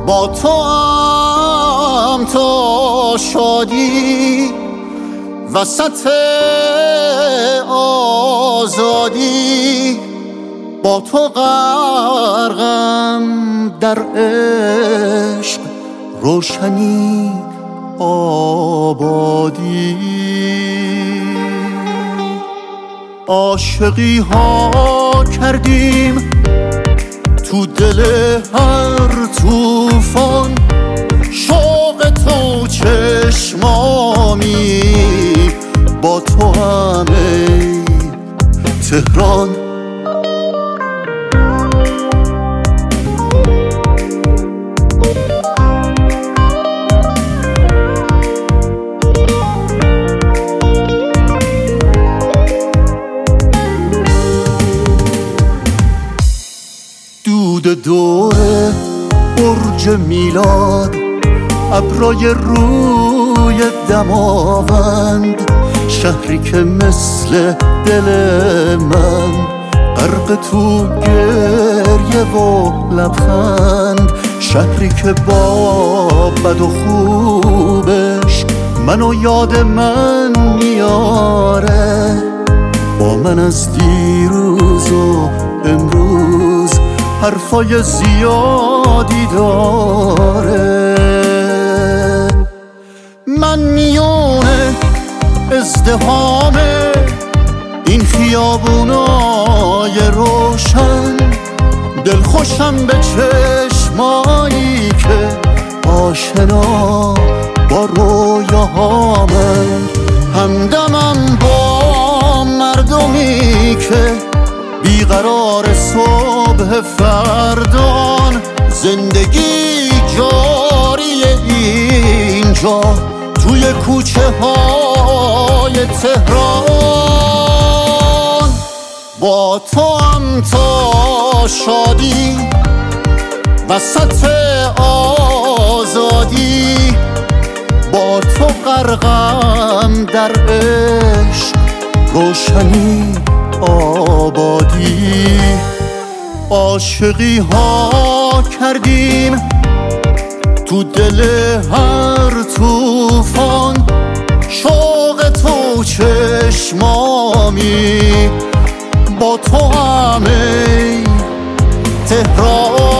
با تو هم تا شادی وسط آزادی، با تو غرقم در عشق روشنی آبادی. عاشقی ها کردیم تو دل هر طوفان، شوق تو چشمامی با تو همه تهران. دود دور برج میلاد، ابرای روی دماوند، شهری که مثل دل من غرق تو گریه و لبخند، شهری که با بد و خوبش منو یاد من میاره، با من از دیروز و امروز حرفای زیادی داره. من میونه ازدحام این خیابونای روشن، دلخوشم به چشمایی که آشنا با رویاهامن، همدمم با مردمی که بیقرار صبح فردان، زندگی جاری اینجا توی کوچه های تهران. با تو هم تا شادی وسط آزادی، با تو غرقم در عشق روشنی آبادی. عاشقی ها کردیم تو دل هر طوفان، شوق تو چشمامی با تو همه تهران.